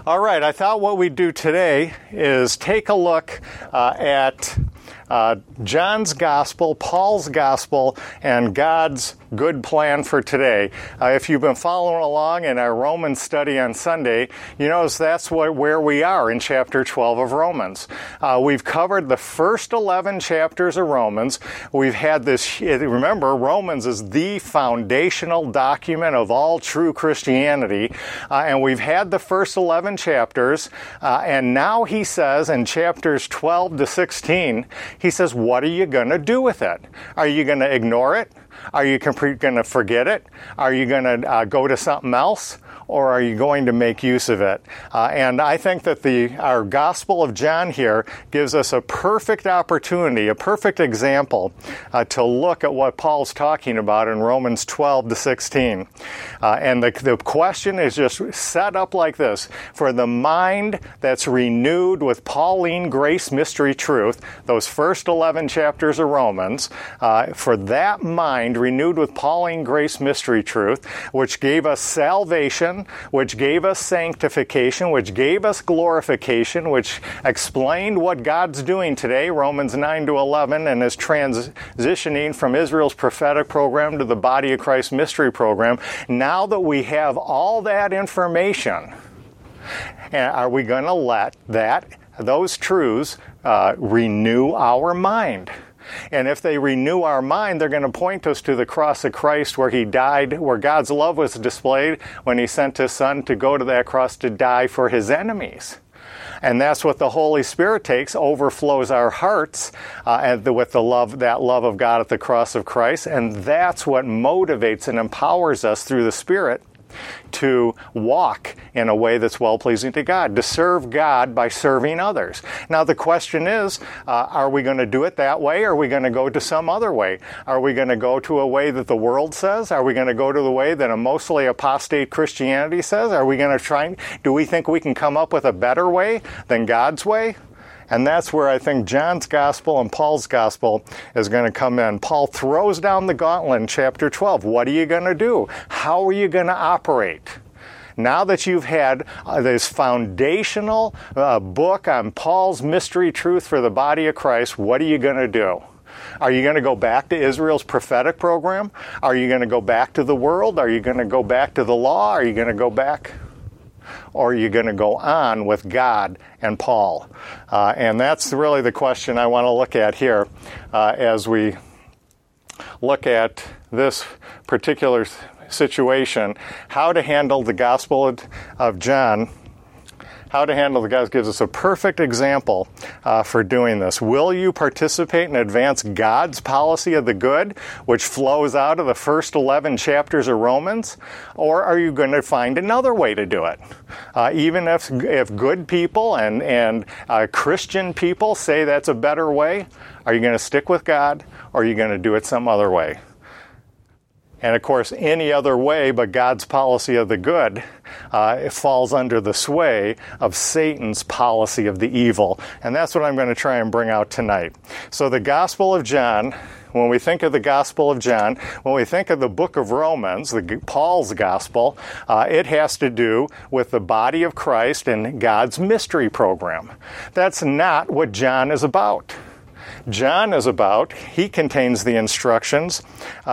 All right, I thought what we'd do today is take a look at John's Gospel, Paul's Gospel, and God's good plan for today. If you've been following along in our Romans study on Sunday, you notice that's where we are in chapter 12 of Romans. We've covered the first 11 chapters of Romans. We've had this, remember, Romans is the foundational document of all true Christianity, and we've had the first 11 chapters, and now he says in chapters 12 to 16, he says, what are you going to do with it? Are you going to ignore it? Are you going to forget it? Are you going to go to something else? Or are you going to make use of it? And I think that our Gospel of John here gives us a perfect opportunity, a perfect example to look at what Paul's talking about in Romans 12 to 16. And the question is just set up like this. For the mind that's renewed with Pauline grace, mystery, truth, those first 11 chapters of Romans, for that mind renewed with Pauline grace, mystery, truth, which gave us salvation, which gave us sanctification, which gave us glorification, which explained what God's doing today, Romans 9 to 11, and is transitioning from Israel's prophetic program to the Body of Christ mystery program. Now that we have all that information, are we going to let those truths renew our mind? And if they renew our mind, they're going to point us to the cross of Christ where he died, where God's love was displayed when he sent his son to go to that cross to die for his enemies. And that's what the Holy Spirit takes, overflows our hearts with that love of God at the cross of Christ. And that's what motivates and empowers us through the Spirit to walk in a way that's well-pleasing to God, to serve God by serving others. Now the question is, are we going to do it that way, or are we going to go to some other way? Are we going to go to a way that the world says? Are we going to go to the way that a mostly apostate Christianity says? Are we going to do we think we can come up with a better way than God's way? And that's where I think John's Gospel and Paul's Gospel is going to come in. Paul throws down the gauntlet in chapter 12. What are you going to do? How are you going to operate? Now that you've had this foundational book on Paul's mystery truth for the body of Christ, what are you going to do? Are you going to go back to Israel's prophetic program? Are you going to go back to the world? Are you going to go back to the law? Are you going to go back? Or are you going to go on with God and Paul? And that's really the question I want to look at here as we look at this particular situation, how to handle the Gospel of John. How to handle the Gospel gives us a perfect example for doing this. Will you participate and advance God's policy of the good, which flows out of the first 11 chapters of Romans? Or are you going to find another way to do it? Even if good people and Christian people say that's a better way, are you going to stick with God, or are you going to do it some other way? And of course, any other way but God's policy of the good it falls under the sway of Satan's policy of the evil. And that's what I'm going to try and bring out tonight. So the Gospel of John, when we think of the Gospel of John, when we think of the book of Romans, Paul's Gospel, it has to do with the body of Christ and God's mystery program. That's not what John is about. John is about, he contains the instructions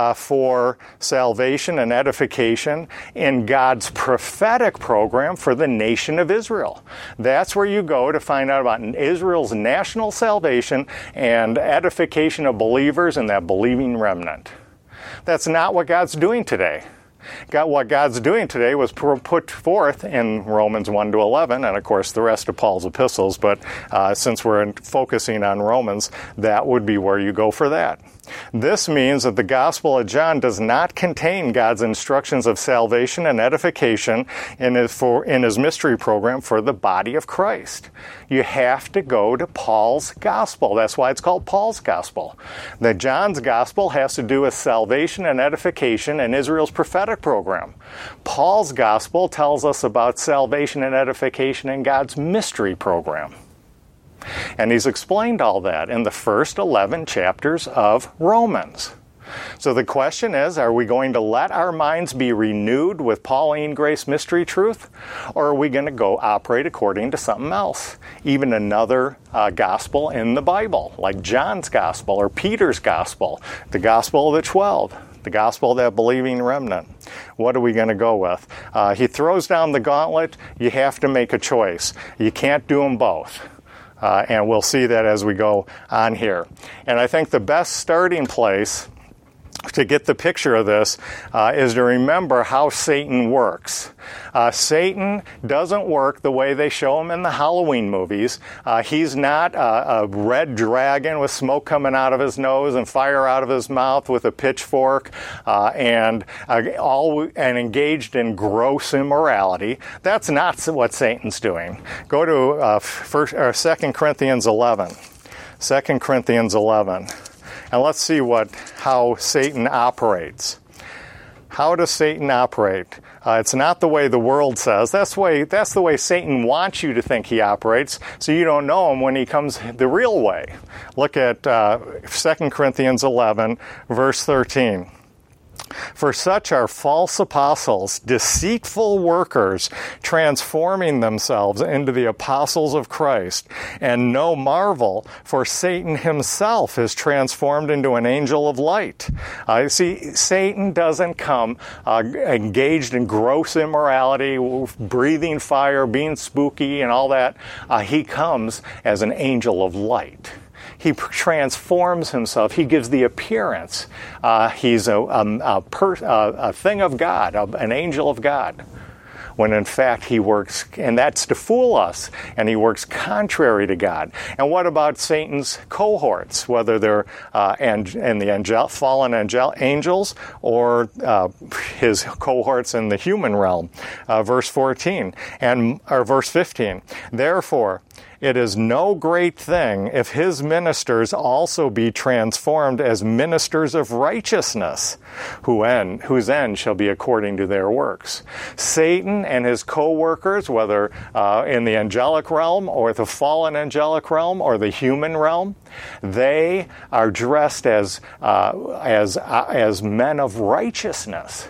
for salvation and edification in God's prophetic program for the nation of Israel. That's where you go to find out about Israel's national salvation and edification of believers and that believing remnant. That's not what God's doing today. What God's doing today was put forth in Romans 1 to 11, and of course the rest of Paul's epistles, but since we're focusing on Romans, that would be where you go for that. This means that the Gospel of John does not contain God's instructions of salvation and edification in his mystery program for the body of Christ. You have to go to Paul's Gospel. That's why it's called Paul's Gospel. The John's Gospel has to do with salvation and edification in Israel's prophetic program. Paul's Gospel tells us about salvation and edification in God's mystery program. And he's explained all that in the first 11 chapters of Romans. So the question is, are we going to let our minds be renewed with Pauline grace mystery truth? Or are we going to go operate according to something else? Even another gospel in the Bible, like John's gospel or Peter's gospel, the gospel of the 12, the gospel of that believing remnant. What are we going to go with? He throws down the gauntlet. You have to make a choice. You can't do them both. And we'll see that as we go on here. And I think the best starting place to get the picture of this is to remember how Satan works. Satan doesn't work the way they show him in the Halloween movies. He's not a red dragon with smoke coming out of his nose and fire out of his mouth with a pitchfork and engaged in gross immorality. That's not what Satan's doing. Go to 2 Corinthians 11. 2 Corinthians 11. And let's see how Satan operates. How does Satan operate? It's not the way the world says. That's the way Satan wants you to think he operates, so you don't know him when he comes the real way. Look at 2 Corinthians 11, verse 13. For such are false apostles, deceitful workers, transforming themselves into the apostles of Christ. And no marvel, for Satan himself is transformed into an angel of light. See, Satan doesn't come engaged in gross immorality, breathing fire, being spooky, and all that. He comes as an angel of light. He transforms himself. He gives the appearance. He's a thing of God, an angel of God, when in fact he works, and that's to fool us, and he works contrary to God. And what about Satan's cohorts, whether they're in the fallen angels or his cohorts in the human realm? Verse 14 or verse 15. Therefore, it is no great thing if his ministers also be transformed as ministers of righteousness, whose end shall be according to their works. Satan and his co-workers, whether in the angelic realm or the fallen angelic realm or the human realm, they are dressed as men of righteousness.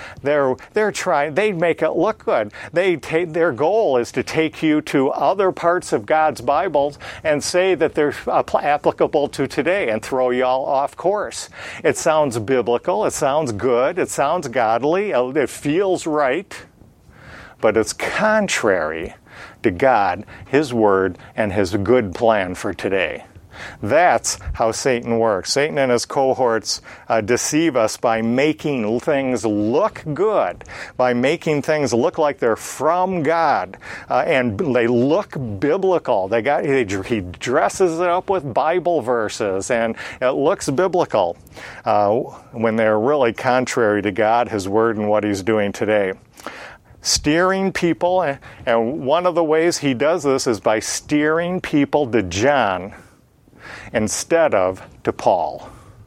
They make it look good. Their goal is to take you to other parts of God's Bible and say that they're applicable to today and throw you all off course. It sounds biblical, it sounds good, it sounds godly, it feels right, but it's contrary to God, His Word, and His good plan for today. That's how Satan works. Satan and his cohorts deceive us by making things look good, by making things look like they're from God, and they look biblical. He dresses it up with Bible verses, and it looks biblical when they're really contrary to God, His Word, and what He's doing today. Steering people, and one of the ways he does this is by steering people to John instead of to Paul.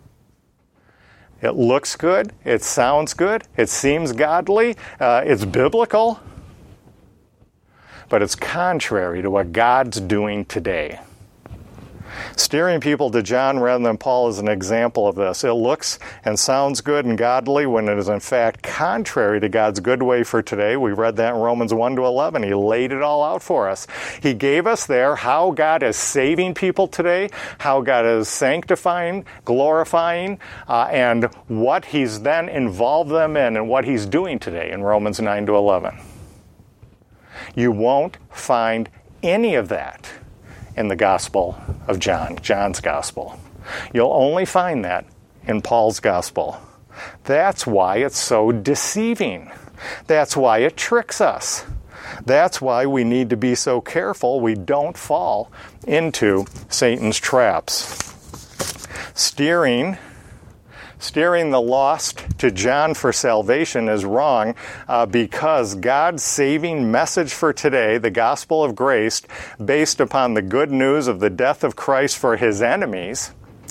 It looks good, it sounds good, it seems godly, it's biblical, but it's contrary to what God's doing today. Steering people to John rather than Paul is an example of this. It looks and sounds good and godly when it is in fact contrary to God's good way for today. We read that in Romans 1-11. He laid it all out for us. He gave us there how God is saving people today, how God is sanctifying, glorifying, and what He's then involved them in and what He's doing today in Romans 9-11. You won't find any of that in the Gospel of John, John's Gospel. You'll only find that in Paul's Gospel. That's why it's so deceiving. That's why it tricks us. That's why we need to be so careful we don't fall into Satan's traps. Steering the lost to John for salvation is wrong because God's saving message for today, the gospel of grace, based upon the good news of the death of Christ for His enemies,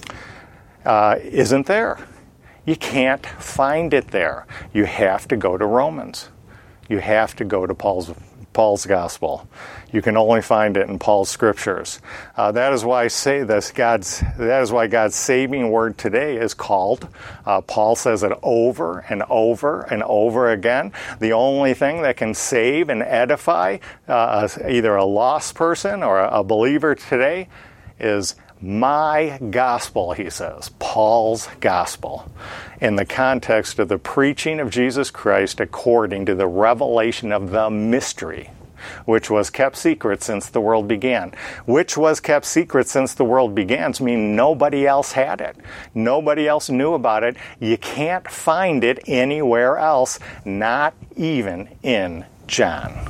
isn't there. You can't find it there. You have to go to Romans. You have to go to Paul's gospel. You can only find it in Paul's scriptures. That is why I say this. That is why God's saving word today is called. Paul says it over and over and over again. The only thing that can save and edify either a lost person or a believer today is my gospel, he says, Paul's gospel, in the context of the preaching of Jesus Christ according to the revelation of the mystery, which was kept secret since the world began. Which was kept secret since the world began means nobody else had it. Nobody else knew about it. You can't find it anywhere else, not even in John.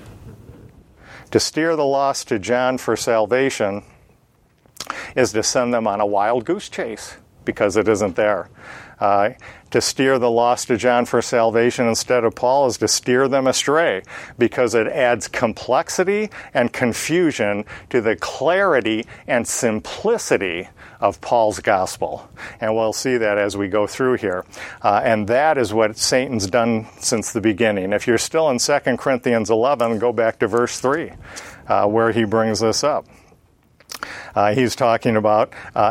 To steer the lost to John for salvation is to send them on a wild goose chase because it isn't there. To steer the lost to John for salvation instead of Paul is to steer them astray because it adds complexity and confusion to the clarity and simplicity of Paul's gospel. And we'll see that as we go through here. And that is what Satan's done since the beginning. If you're still in 2 Corinthians 11, go back to verse 3, where he brings this up. He's talking about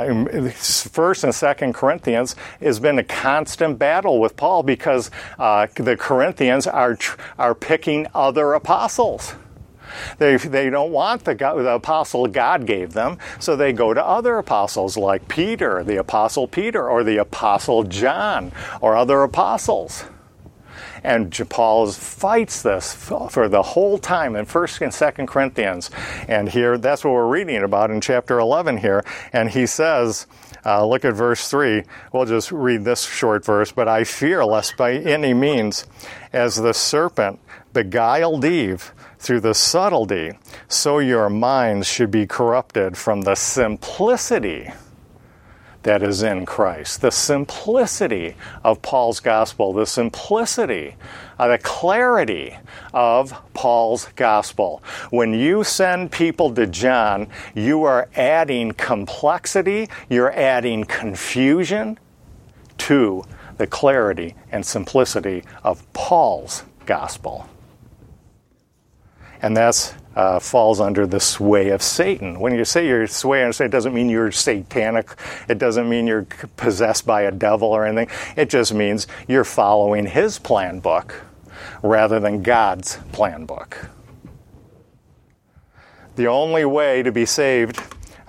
1st and 2nd Corinthians has been a constant battle with Paul because the Corinthians are picking other apostles. They don't want the apostle God gave them, so they go to other apostles like Peter, the apostle Peter, or the apostle John, or other apostles. And Paul fights this for the whole time in 1st and 2nd Corinthians. And here, that's what we're reading about in chapter 11 here. And he says, look at verse 3. We'll just read this short verse. But I fear lest by any means, as the serpent beguiled Eve through the subtlety, so your minds should be corrupted from the simplicity that is in Christ. The simplicity of Paul's gospel, the simplicity, the clarity of Paul's gospel. When you send people to John, you are adding complexity, you're adding confusion to the clarity and simplicity of Paul's gospel. And that's falls under the sway of Satan. When you say you're swaying, it doesn't mean you're satanic. It doesn't mean you're possessed by a devil or anything. It just means you're following his plan book rather than God's plan book. The only way to be saved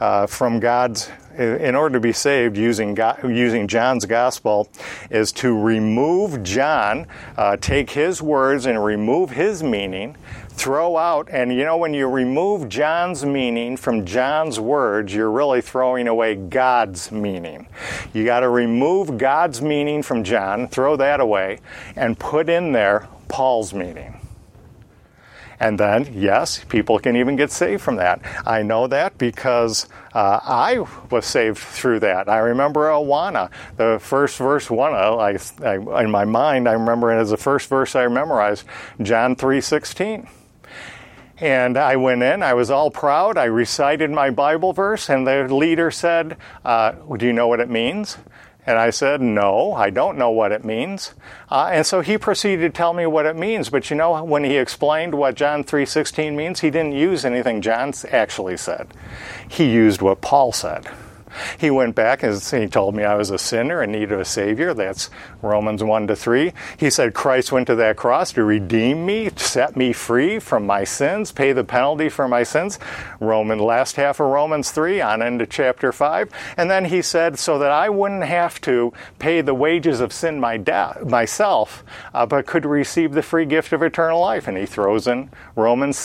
in order to be saved using John's gospel is to remove John, take his words and remove his meaning, throw out, and when you remove John's meaning from John's words, you're really throwing away God's meaning. You got to remove God's meaning from John, throw that away, and put in there Paul's meaning. And then, yes, people can even get saved from that. I know that because I was saved through that. I remember Awana, the first verse, in my mind, I remember it as the first verse I memorized, John 3:16. And I went in, I was all proud, I recited my Bible verse, and the leader said, do you know what it means? And I said, no, I don't know what it means. And so he proceeded to tell me what it means. But when he explained what John 3:16 means, he didn't use anything John actually said. He used what Paul said. He went back and he told me I was a sinner in need of a Savior. That's Romans 1-3. He said Christ went to that cross to redeem me, set me free from my sins, pay the penalty for my sins. Last half of Romans 3 on into chapter 5. And then he said so that I wouldn't have to pay the wages of sin myself, but could receive the free gift of eternal life. And he throws in Romans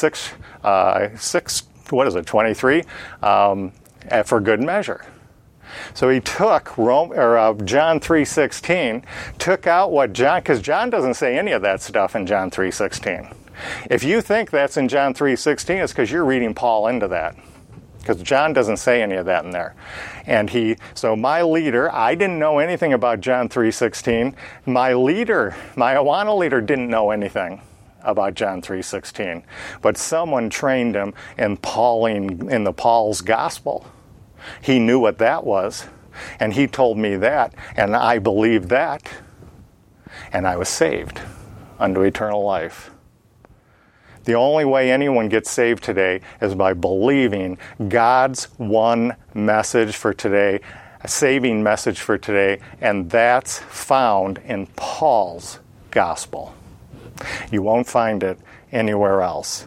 23, for good measure. So he took John 3:16, took out what John, because John doesn't say any of that stuff in John 3:16. If you think that's in John 3:16, it's because you're reading Paul into that. Because John doesn't say any of that in there. And so my leader, I didn't know anything about John 3:16. My Awana leader didn't know anything about John 3:16. But someone trained him in Paul's gospel. He knew what that was, and he told me that, and I believed that, and I was saved unto eternal life. The only way anyone gets saved today is by believing God's one message for today, a saving message for today, and that's found in Paul's gospel. You won't find it anywhere else.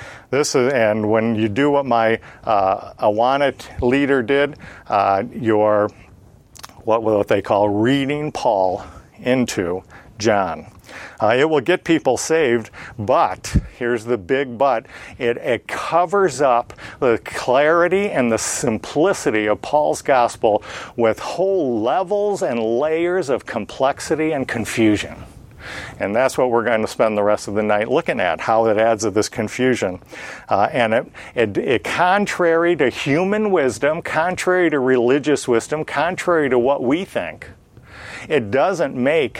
And when you do what my Awana leader did, you're what they call reading Paul into John. It will get people saved, but, here's the big but, it covers up the clarity and the simplicity of Paul's gospel with whole levels and layers of complexity and confusion. And that's what we're going to spend the rest of the night looking at, how it adds to this confusion. And it contrary to human wisdom, contrary to religious wisdom, contrary to what we think, it doesn't make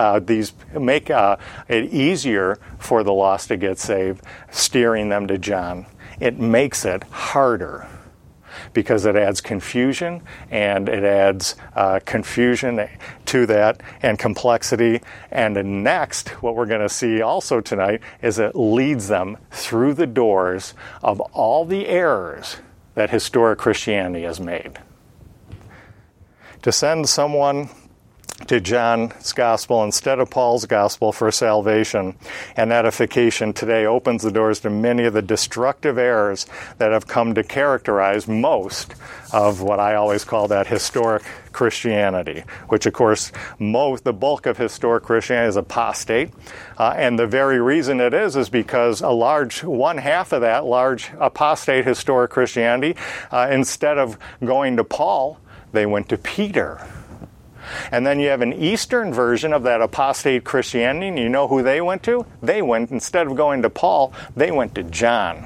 it easier for the lost to get saved, steering them to John. It makes it harder, because it adds confusion, and it adds confusion to that and complexity. And next, what we're going to see also tonight is it leads them through the doors of all the errors that historic Christianity has made. To send someone to John's gospel instead of Paul's gospel for salvation and edification today opens the doors to many of the destructive errors that have come to characterize most of what I always call that historic Christianity, which of course the bulk of historic Christianity is apostate, and the very reason it is because one half of that large apostate historic Christianity, instead of going to Paul, they went to Peter. And then you have an Eastern version of that apostate Christianity, and you know who they went to? Instead of going to Paul, they went to John.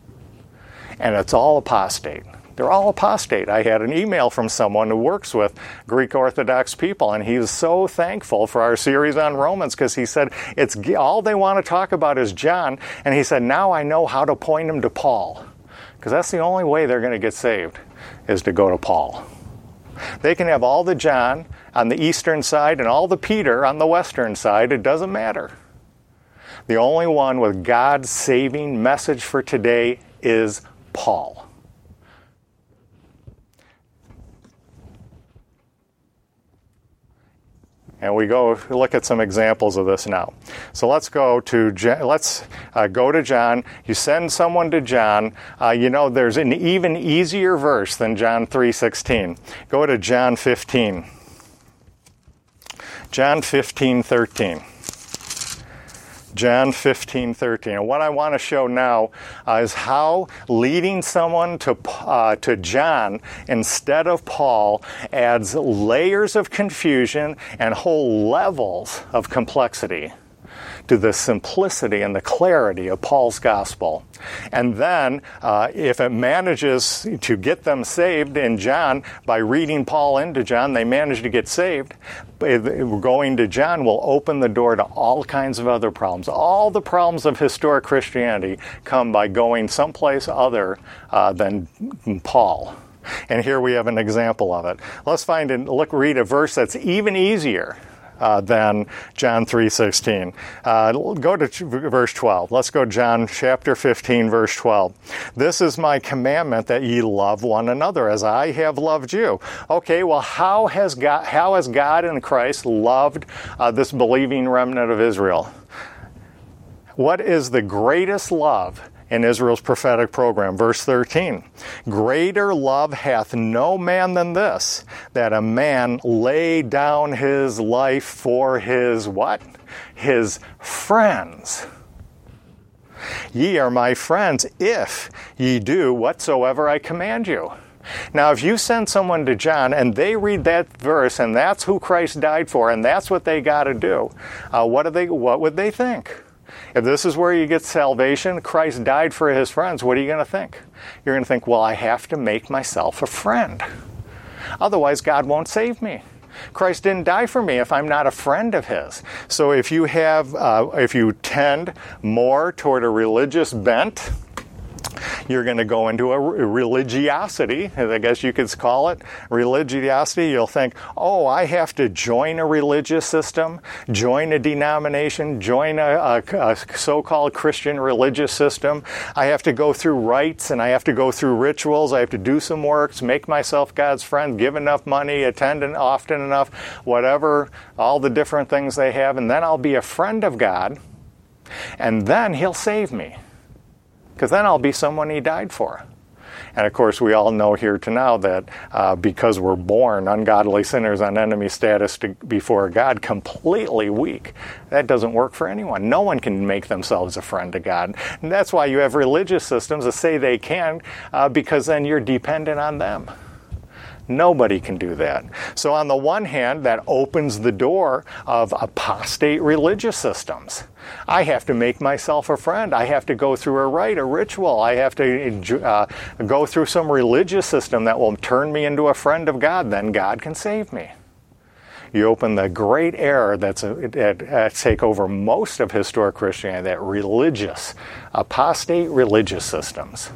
And it's all apostate. They're all apostate. I had an email from someone who works with Greek Orthodox people, and he was so thankful for our series on Romans, because he said it's all they want to talk about is John, and he said, now I know how to point them to Paul, because that's the only way they're going to get saved, is to go to Paul. They can have all the John on the eastern side and all the Peter on the western side. It doesn't matter. The only one with God's saving message for today is Paul. And we go look at some examples of this now. So let's go to John. You send someone to John. There's an even easier verse than John 3:16. Go to John 15. John 15:13. John 15:13. And what I want to show now is how leading someone to John instead of Paul adds layers of confusion and whole levels of complexity to the simplicity and the clarity of Paul's gospel. And then, if it manages to get them saved in John by reading Paul into John, they manage to get saved. Going to John will open the door to all kinds of other problems. All the problems of historic Christianity come by going someplace other than Paul. And here we have an example of it. Let's read a verse that's even easier than John 3:16. Go to verse 12. Let's go John chapter 15, verse 12. This is my commandment, that ye love one another as I have loved you. Okay, well, how has God in Christ loved this believing remnant of Israel? What is the greatest love in Israel's prophetic program? Verse 13, greater love hath no man than this, that a man lay down his life for his what? His friends. Ye are my friends if ye do whatsoever I command you. Now, if you send someone to John and they read that verse and that's who Christ died for and that's what they got to do, what would they think? If this is where you get salvation, Christ died for his friends, what are you going to think? You're going to think, well, I have to make myself a friend. Otherwise, God won't save me. Christ didn't die for me if I'm not a friend of his. So if you tend more toward a religious bent, You're going to go into a religiosity, I guess you could call it. Religiosity, you'll think, oh, I have to join a religious system, join a denomination, join a so-called Christian religious system. I have to go through rites and I have to go through rituals. I have to do some works, make myself God's friend, give enough money, attend often enough, whatever, all the different things they have, and then I'll be a friend of God, and then He'll save me. Because then I'll be someone He died for. And of course, we all know here to now that because we're born ungodly sinners on enemy status before God, completely weak, that doesn't work for anyone. No one can make themselves a friend to God. And that's why you have religious systems that say they can, because then you're dependent on them. Nobody can do that. So on the one hand, that opens the door of apostate religious systems. I have to make myself a friend. I have to go through a rite, a ritual. I have to go through some religious system that will turn me into a friend of God. Then God can save me. You open the great error that's take over most of historic Christianity, that religious, apostate religious systems.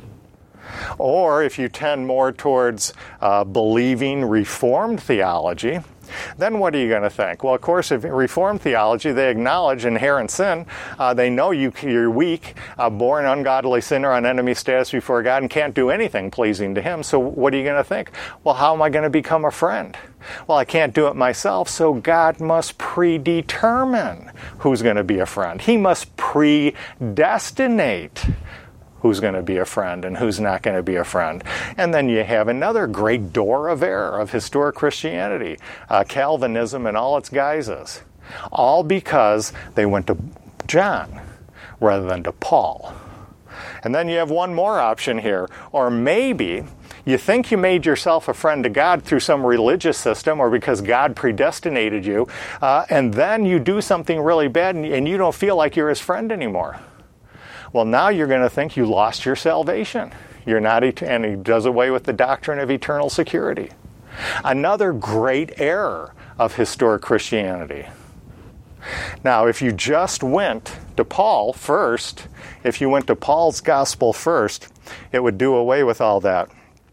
Or if you tend more towards believing Reformed theology, then what are you going to think? Well, of course, if Reformed theology, they acknowledge inherent sin. They know you're weak, born ungodly sinner on enemy status before God, and can't do anything pleasing to Him. So what are you going to think? Well, how am I going to become a friend? Well, I can't do it myself, so God must predetermine who's going to be a friend. He must predestinate who's going to be a friend and who's not going to be a friend. And then you have another great door of error of historic Christianity, Calvinism and all its guises, all because they went to John rather than to Paul. And then you have one more option here, or maybe you think you made yourself a friend to God through some religious system or because God predestinated you, and then you do something really bad and you don't feel like you're His friend anymore. Well, now you're going to think you lost your salvation. You're not, and He does away with the doctrine of eternal security. Another great error of historic Christianity. Now, if you just went to Paul first, if you went to Paul's gospel first, it would do away with all that.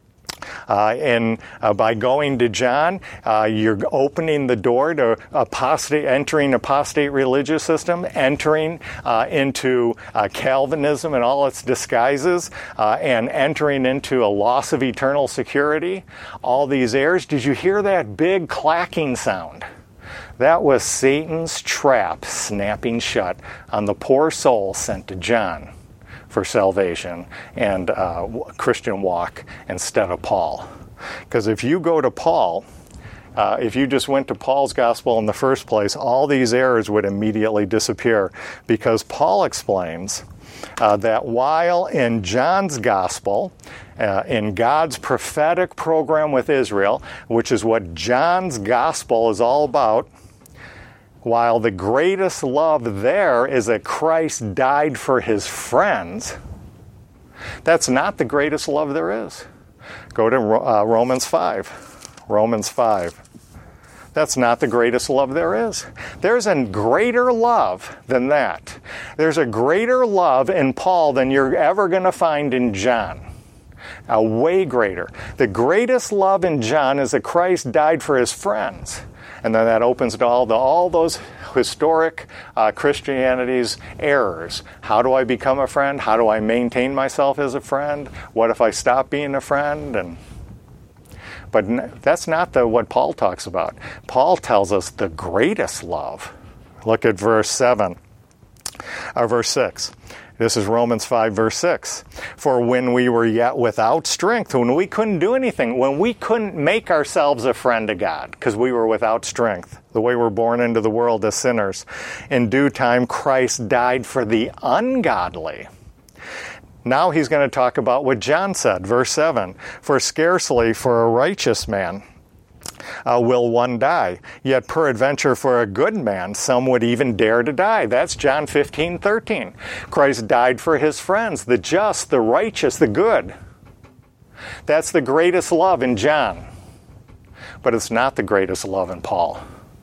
By going to John, you're opening the door to entering apostate religious system, entering into Calvinism and all its disguises, and entering into a loss of eternal security. All these errors. Did you hear that big clacking sound? That was Satan's trap snapping shut on the poor soul sent to John for salvation and Christian walk instead of Paul. Because if you go to Paul, if you just went to Paul's gospel in the first place, all these errors would immediately disappear, because Paul explains that while in John's gospel, in God's prophetic program with Israel, which is what John's gospel is all about, while the greatest love there is that Christ died for His friends, that's not the greatest love there is. Go to Romans 5. Romans 5. That's not the greatest love there is. There's a greater love than that. There's a greater love in Paul than you're ever going to find in John. A way greater. The greatest love in John is that Christ died for His friends. And then that opens to all those historic Christianity's errors. How do I become a friend? How do I maintain myself as a friend? What if I stop being a friend? But that's not what Paul talks about. Paul tells us the greatest love. Look at verse 7, or verse 6. This is Romans 5, verse 6. For when we were yet without strength, when we couldn't do anything, when we couldn't make ourselves a friend to God, because we were without strength, the way we're born into the world as sinners, in due time Christ died for the ungodly. Now he's going to talk about what John said, verse 7. For scarcely for a righteous man will one die, yet peradventure for a good man some would even dare to die. That's John 15:13. Christ died for His friends, the just, the righteous, the good. That's the greatest love in John. But it's not the greatest love in Paul.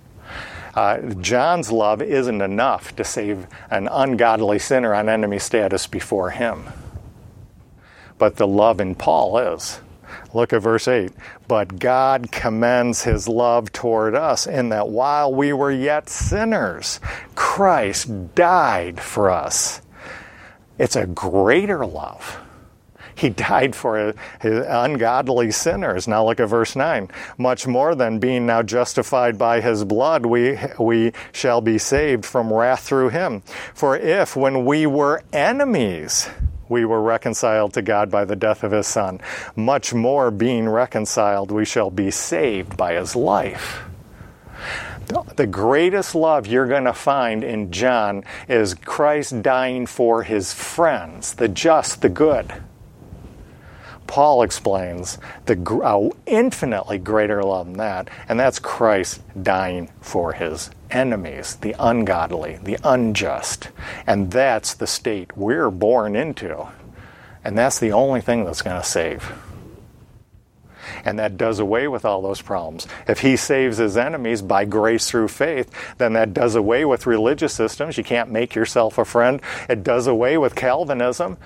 John's love isn't enough to save an ungodly sinner on enemy status before him. but the love in Paul is. Look at verse 8. But God commends his love toward us in that while we were yet sinners, Christ died for us. It's a greater love. He died for his ungodly sinners. Now look at verse 9. Much more than being now justified by his blood, we shall be saved from wrath through him. For if, when we were enemies, we were reconciled to God by the death of his Son, much more being reconciled, we shall be saved by his life. The greatest love you're going to find in John is Christ dying for his friends, the just, the good. Paul explains the infinitely greater love than that, and that's Christ dying for his enemies, the ungodly, the unjust. And that's the state we're born into. And that's the only thing that's going to save. And that does away with all those problems. If he saves his enemies by grace through faith, then that does away with religious systems. You can't make yourself a friend. It does away with Calvinism,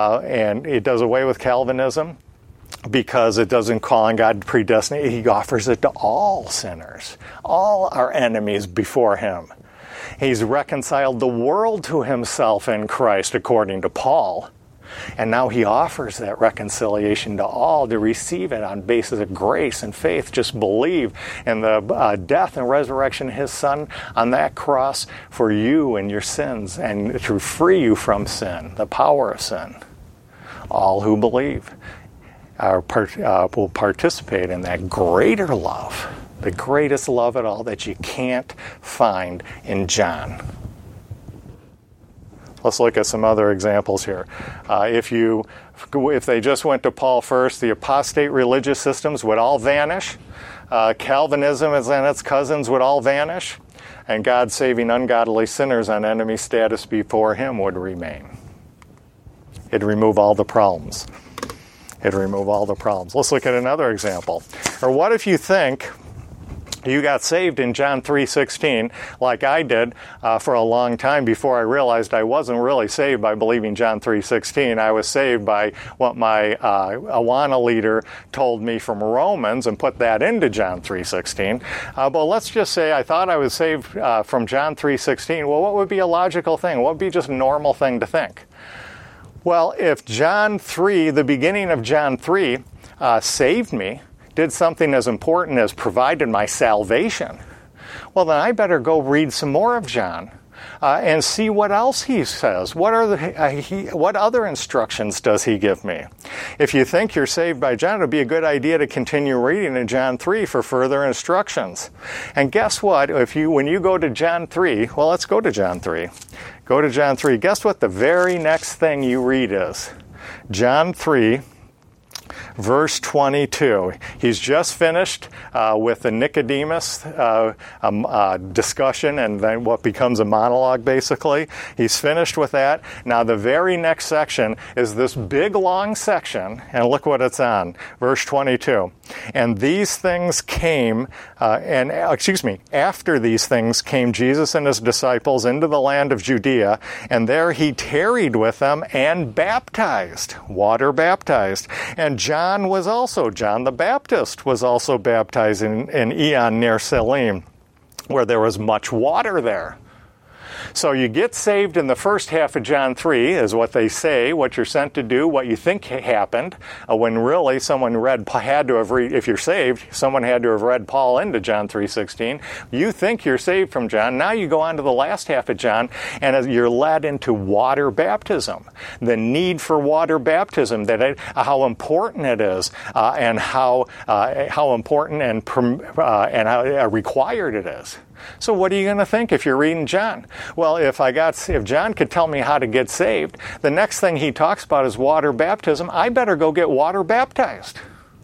because it doesn't call on God predestinate. He offers it to all sinners, all our enemies before him. He's reconciled the world to himself in Christ, according to Paul. And now he offers that reconciliation to all to receive it on basis of grace and faith. Just believe in the death and resurrection of his Son on that cross for you and your sins and to free you from sin, the power of sin. All who believe will participate in that greater love, the greatest love at all that you can't find in John. Let's look at some other examples here. If they just went to Paul first, the apostate religious systems would all vanish. Calvinism and its cousins would all vanish. And God saving ungodly sinners on enemy status before him would remain. It'd remove all the problems. Let's look at another example. Or what if you think you got saved in John 3:16, like I did for a long time before I realized I wasn't really saved by believing John 3:16. I was saved by what my Awana leader told me from Romans and put that into John 3:16. But let's just say I thought I was saved from John 3:16. Well, what would be a logical thing? What would be just a normal thing to think? Well, if John 3, the beginning of John 3, saved me, did something as important as provided my salvation, well, then I better go read some more of John and see what else he says. What other instructions does he give me? If you think you're saved by John, it would be a good idea to continue reading in John 3 for further instructions. And guess what? When you go to John 3, well, let's go to John 3. Go to John 3. Guess what the very next thing you read is? John 3. Verse 22. He's just finished with the Nicodemus discussion and then what becomes a monologue, basically. He's finished with that. Now, the very next section is this big, long section, and look what it's on. Verse 22. And these things came, after these things came Jesus and his disciples into the land of Judea, and there he tarried with them and baptized, water baptized. And John the Baptist was also baptized in Aenon near Salim, where there was much water there. So you get saved in the first half of John 3 is what they say, what you're sent to do, what you think happened, when really someone if you're saved, someone had to have read Paul into John 3:16. You think you're saved from John. Now you go on to the last half of John, and you're led into water baptism. The need for water baptism, how important it is, and how important and how required it is. So what are you going to think if you're reading John? Well, if John could tell me how to get saved, the next thing he talks about is water baptism. I better go get water baptized.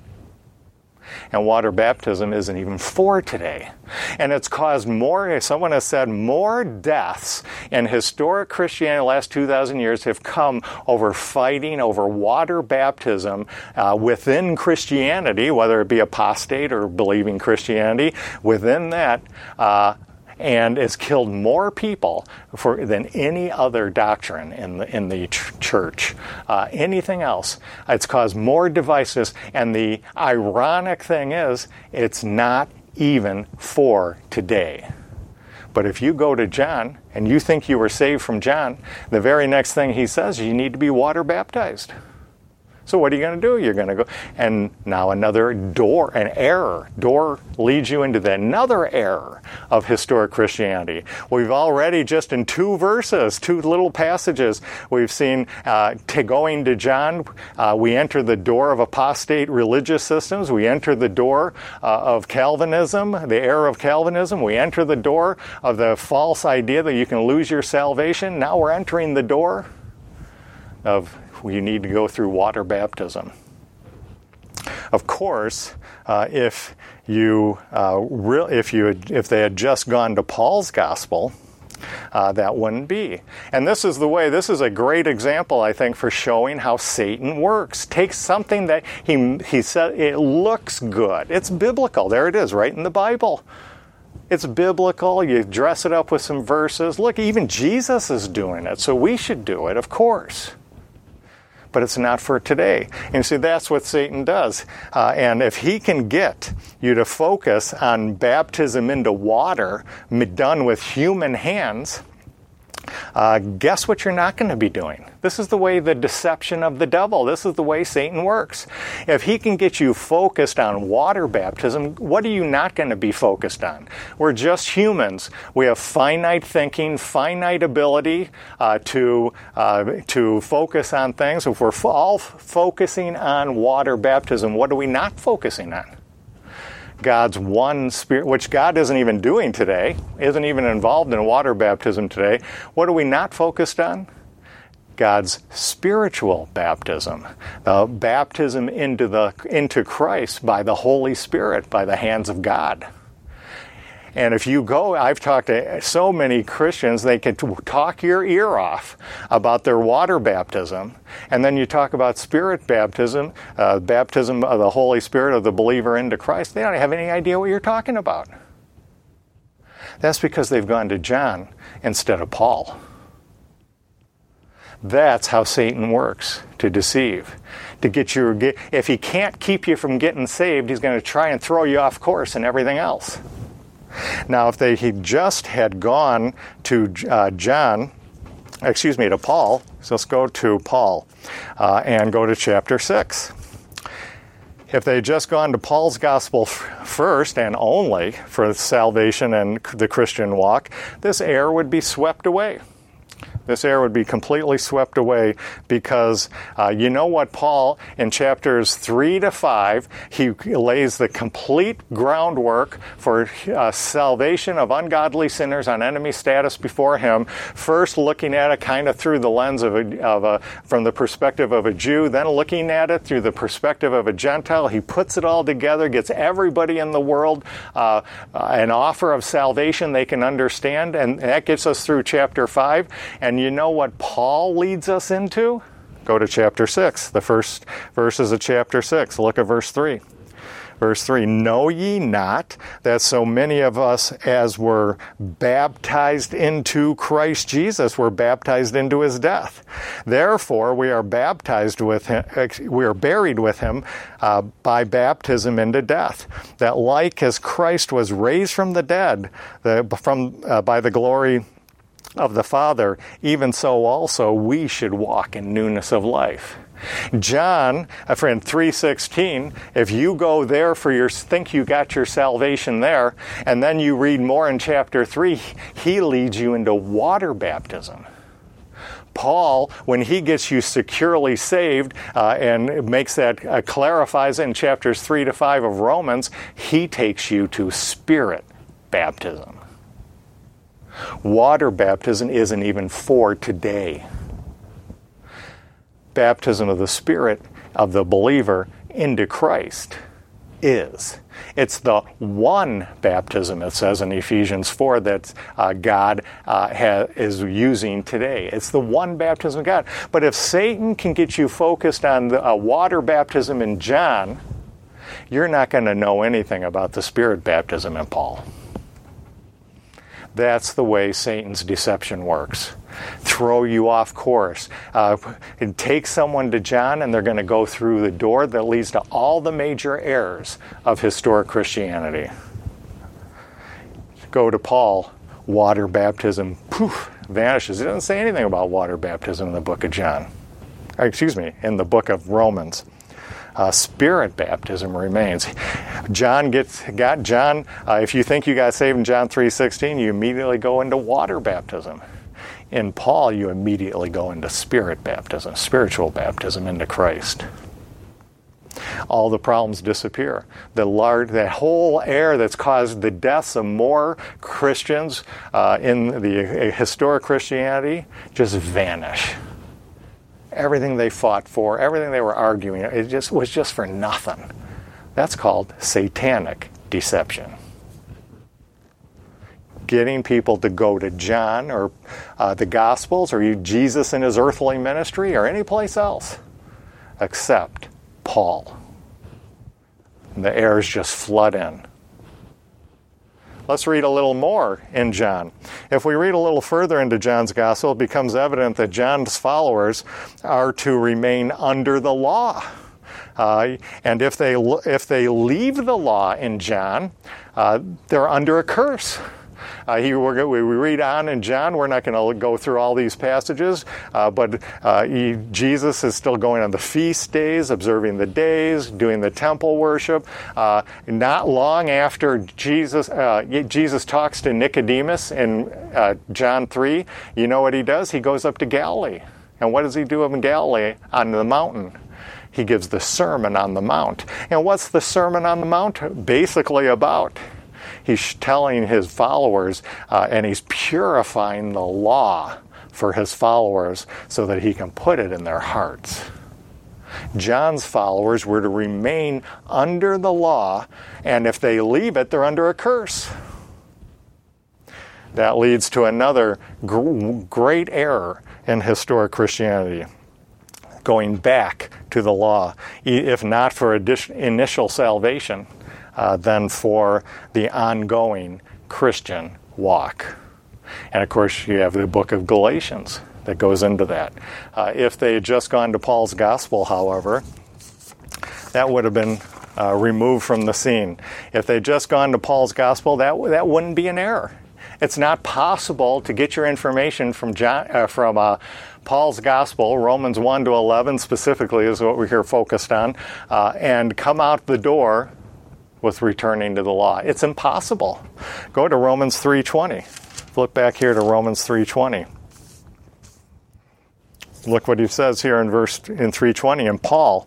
And water baptism isn't even for today. And it's caused someone has said, more deaths in historic Christianity in the last 2,000 years have come over fighting over water baptism within Christianity, whether it be apostate or believing Christianity. Within that, and has killed more people than any other doctrine in the church. Anything else. It's caused more divisiveness, and the ironic thing is, it's not even for today. But if you go to John and you think you were saved from John, the very next thing he says, you need to be water baptized. So what are you going to do? You're going to go, and now another door, an error. Door leads you into another error of historic Christianity. We've already, just in 2 verses, 2 little passages, we've seen going to John, we enter the door of apostate religious systems. We enter the door of Calvinism, the error of Calvinism. We enter the door of the false idea that you can lose your salvation. Now we're entering the door of you need to go through water baptism. Of course, if they had just gone to Paul's gospel, that wouldn't be. And this is a great example, I think, for showing how Satan works. Take something that he said, it looks good. It's biblical. There it is, right in the Bible. It's biblical. You dress it up with some verses. Look, even Jesus is doing it, so we should do it, of course. But it's not for today. And see, that's what Satan does. And if he can get you to focus on baptism into water done with human hands, guess what you're not going to be doing? This is the way the deception of the devil. This is the way Satan works. If he can get you focused on water baptism, what are you not going to be focused on? We're just humans. We have finite thinking, finite ability to focus on things. If we're all focusing on water baptism, what are we not focusing on? God's one Spirit, which God isn't even doing today, isn't even involved in water baptism today. What are we not focused on? God's spiritual baptism, the baptism into Christ by the Holy Spirit, by the hands of God. And if you go, I've talked to so many Christians, they can talk your ear off about their water baptism. And then you talk about spirit baptism, baptism of the Holy Spirit of the believer into Christ. They don't have any idea what you're talking about. That's because they've gone to John instead of Paul. That's how Satan works, to deceive. If he can't keep you from getting saved, he's going to try and throw you off course and everything else. Now, if he just had gone to to Paul, so let's go to Paul and go to chapter 6. If they had just gone to Paul's gospel first and only for salvation and the Christian walk, this error would be swept away. This error would be completely swept away because you know what Paul, in chapters 3 to 5, he lays the complete groundwork for salvation of ungodly sinners on enemy status before him, first looking at it kind of through the lens from the perspective of a Jew, then looking at it through the perspective of a Gentile. He puts it all together, gets everybody in the world an offer of salvation they can understand, and that gets us through chapter 5. And you know what Paul leads us into? Go to chapter 6, the first verses of chapter 6. Look at verse 3. Verse 3, know ye not that so many of us as were baptized into Christ Jesus were baptized into his death? Therefore we are baptized with him, we are buried with him by baptism into death, that like as Christ was raised from the dead by the glory of the Father, even so also we should walk in newness of life. John, friend, 3:16, if you go there think you got your salvation there, and then you read more in chapter 3, he leads you into water baptism. Paul, when he gets you securely saved and makes that, clarifies it in chapters 3 to 5 of Romans, he takes you to spirit baptism. Water baptism isn't even for today. Baptism of the Spirit of the believer into Christ is. It's the one baptism, it says in Ephesians 4, that God is using today. It's the one baptism of God. But if Satan can get you focused on the water baptism in John, you're not going to know anything about the Spirit baptism in Paul. That's the way Satan's deception works. Throw you off course. And take someone to John, and they're going to go through the door that leads to all the major errors of historic Christianity. Go to Paul, water baptism, poof, vanishes. It doesn't say anything about water baptism in the book of John. In the book of Romans. Spirit baptism remains. If you think you got saved in John 3:16, you immediately go into water baptism. In Paul, you immediately go into spirit baptism, spiritual baptism into Christ. All the problems disappear. That whole error that's caused the deaths of more Christians in the historic Christianity just vanish. Everything they fought for, everything they were arguing, was just for nothing. That's called satanic deception. Getting people to go to John or the Gospels or Jesus in his earthly ministry or any place else except Paul. And the errors just flood in. Let's read a little more in John. If we read a little further into John's Gospel, it becomes evident that John's followers are to remain under the law. And if they leave the law in John, they're under a curse. We read on in John. We're not going to go through all these passages, but Jesus is still going on the feast days, observing the days, doing the temple worship. Not long after Jesus talks to Nicodemus in John 3, you know what he does? He goes up to Galilee. And what does he do in Galilee? On the mountain. He gives the Sermon on the Mount. And what's the Sermon on the Mount basically about? He's telling his followers, and he's purifying the law for his followers so that he can put it in their hearts. John's followers were to remain under the law, and if they leave it, they're under a curse. That leads to another great error in historic Christianity. Going back to the law, if not for initial salvation, then for the ongoing Christian walk. And of course, you have the book of Galatians that goes into that. If they had just gone to Paul's gospel, however, that would have been removed from the scene. If they'd just gone to Paul's gospel, that wouldn't be an error. It's not possible to get your information from Paul's gospel, Romans 1 to 11 specifically is what we're here focused on, and come out the door with returning to the law. It's impossible. Go to Romans 3:20. Flip back here to Romans 3:20. Look what he says here in 3:20. And Paul,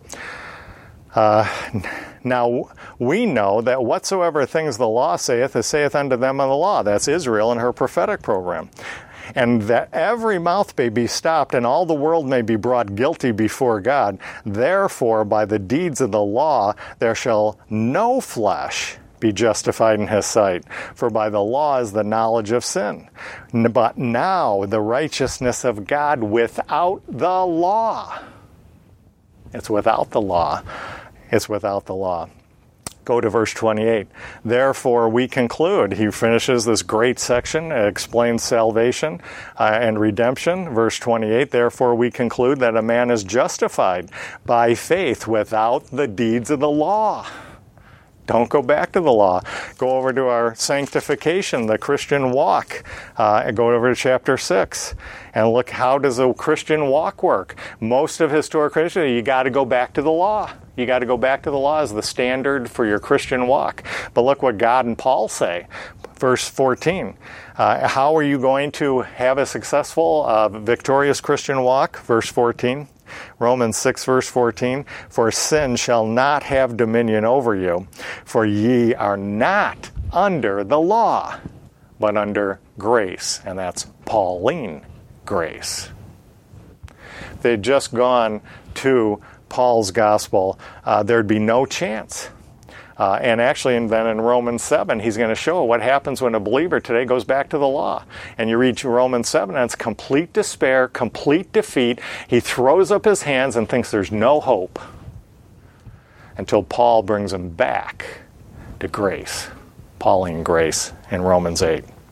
now we know that whatsoever things the law saith, it saith unto them on the law. That's Israel and her prophetic program. And that every mouth may be stopped, and all the world may be brought guilty before God. Therefore, by the deeds of the law, there shall no flesh be justified in his sight. For by the law is the knowledge of sin. But now the righteousness of God without the law. It's without the law. It's without the law. Go to verse 28. Therefore we conclude. He finishes this great section, explains salvation and redemption. Verse 28, therefore we conclude that a man is justified by faith without the deeds of the law. Don't go back to the law. Go over to our sanctification, the Christian walk. And go over to chapter 6. And look, how does a Christian walk work? Most of historic Christianity, you got to go back to the law. You got to go back to the law as the standard for your Christian walk. But look what God and Paul say. Verse 14. How are you going to have a successful, victorious Christian walk? Verse 14. Romans 6, verse 14, for sin shall not have dominion over you, for ye are not under the law, but under grace. And that's Pauline grace. If they'd just gone to Paul's gospel, there'd be no chance. And actually, then in Romans 7, he's going to show what happens when a believer today goes back to the law. And you read Romans 7, and it's complete despair, complete defeat. He throws up his hands and thinks there's no hope until Paul brings him back to grace, Pauline grace in Romans 8.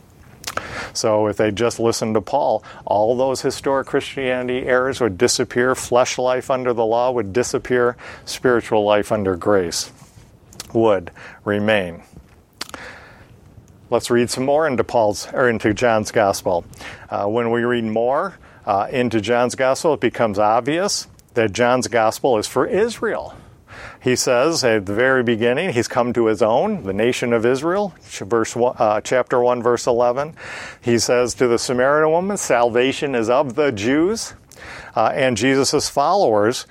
So if they just listened to Paul, all those historic Christianity errors would disappear. Flesh life under the law would disappear. Spiritual life under grace would remain. Let's read some more into John's Gospel. When we read more into John's Gospel, it becomes obvious that John's Gospel is for Israel. He says at the very beginning, he's come to his own, the nation of Israel, chapter 1, verse 11. He says to the Samaritan woman, salvation is of the Jews. And Jesus' followers,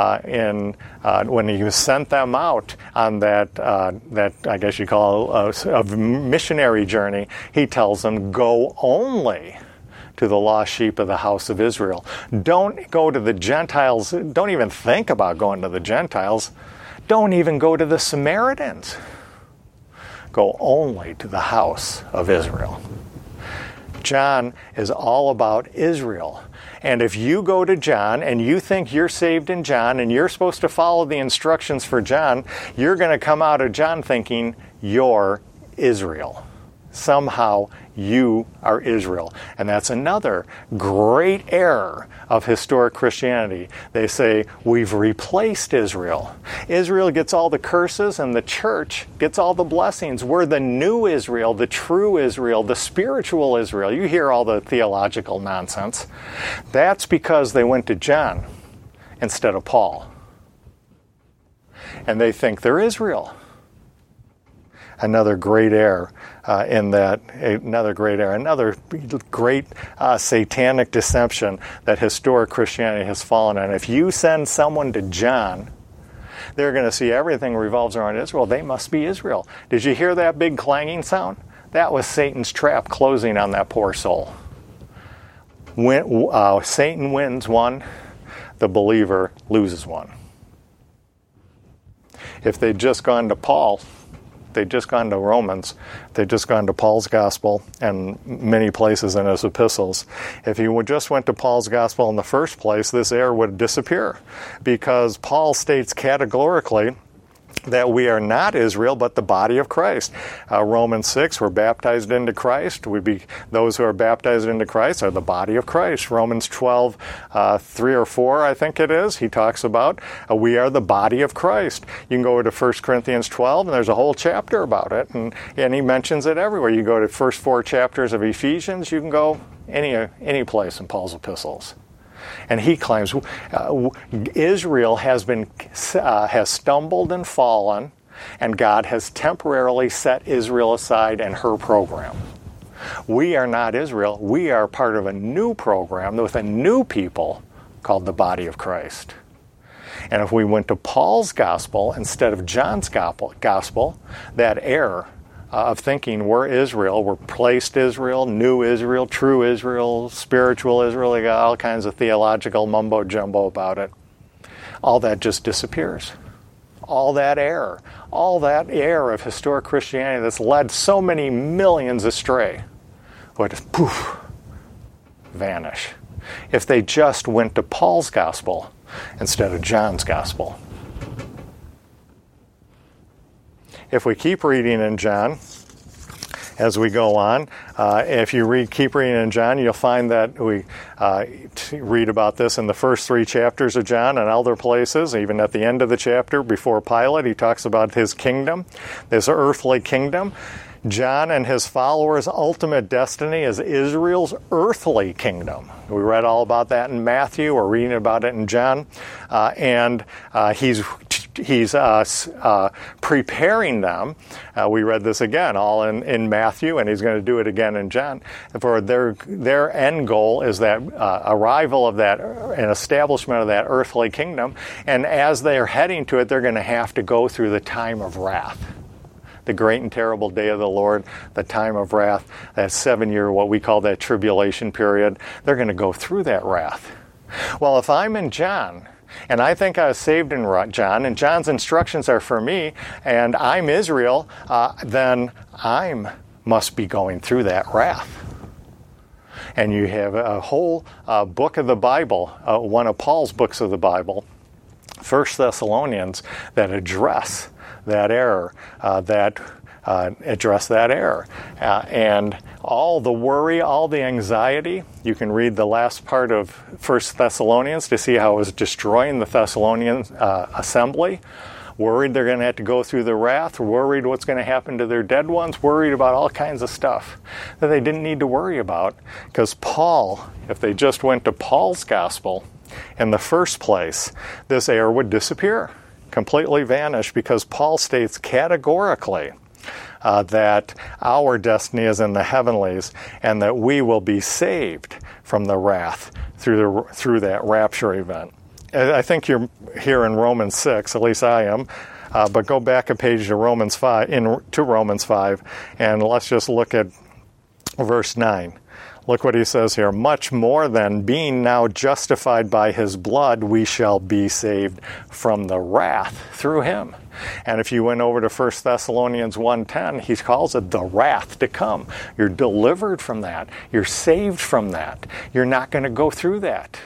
when he sent them out on that I guess you call a missionary journey, he tells them, go only to the lost sheep of the house of Israel. Don't go to the Gentiles. Don't even think about going to the Gentiles. Don't even go to the Samaritans. Go only to the house of Israel. John is all about Israel. And if you go to John and you think you're saved in John and you're supposed to follow the instructions for John, you're going to come out of John thinking you're Israel. Somehow you are Israel. And that's another great error of historic Christianity. They say, we've replaced Israel. Israel gets all the curses and the church gets all the blessings. We're the new Israel, the true Israel, the spiritual Israel. You hear all the theological nonsense. That's because they went to John instead of Paul. And they think they're Israel. Another great error another great satanic deception that historic Christianity has fallen on. If you send someone to John, they're going to see everything revolves around Israel. They must be Israel. Did you hear that big clanging sound? That was Satan's trap closing on that poor soul. When Satan wins one, the believer loses one. If they'd just gone to Paul, they'd just gone to Romans, they'd just gone to Paul's gospel and many places in his epistles. If you just went to Paul's gospel in the first place, this error would disappear, because Paul states categorically that we are not Israel, but the body of Christ. Romans 6, we're baptized into Christ. Those who are baptized into Christ are the body of Christ. Romans 12, 3 or 4, I think it is, he talks about we are the body of Christ. You can go to 1 Corinthians 12, and there's a whole chapter about it, and he mentions it everywhere. You go to the first 4 chapters of Ephesians, you can go any place in Paul's epistles. And he claims Israel has stumbled and fallen, and God has temporarily set Israel aside and her program. We are not Israel. We are part of a new program with a new people called the body of Christ. And if we went to Paul's gospel instead of John's gospel, that error of thinking we're Israel, we're placed Israel, new Israel, true Israel, spiritual Israel, they got all kinds of theological mumbo-jumbo about it. All that just disappears. All that error of historic Christianity that's led so many millions astray would just poof, vanish. If they just went to Paul's gospel instead of John's gospel. If we keep reading in John, as we go on, if you keep reading in John, you'll find that we read about this in the first 3 chapters of John and other places. Even at the end of the chapter, before Pilate, he talks about his kingdom, this earthly kingdom. John and his followers' ultimate destiny is Israel's earthly kingdom. We read all about that in Matthew. We're reading about it in John. And he's preparing them. We read this again, all in Matthew, and he's going to do it again in John. For their end goal is that arrival of that, an establishment of that earthly kingdom. And as they're heading to it, they're going to have to go through the time of wrath. The great and terrible day of the Lord, the time of wrath, that 7-year, what we call that tribulation period. They're going to go through that wrath. Well, if I'm in John, and I think I was saved in John, and John's instructions are for me, and I'm Israel, then I must be going through that wrath. And you have a whole book of the Bible, one of Paul's books of the Bible, 1 Thessalonians, that address that error, that address that error. And all the worry, all the anxiety, you can read the last part of 1 Thessalonians to see how it was destroying the Thessalonian assembly. Worried they're going to have to go through the wrath, worried what's going to happen to their dead ones, worried about all kinds of stuff that they didn't need to worry about. Because Paul, if they just went to Paul's gospel in the first place, this error would disappear, completely vanish, because Paul states categorically that our destiny is in the heavenlies and that we will be saved from the wrath through that rapture event. I think you're here in Romans 6, at least I am, but go back a page to Romans 5, and let's just look at verse 9. Look what he says here. Much more than being now justified by his blood, we shall be saved from the wrath through him. And if you went over to 1 Thessalonians 1:10, he calls it the wrath to come. You're delivered from that. You're saved from that. You're not going to go through that.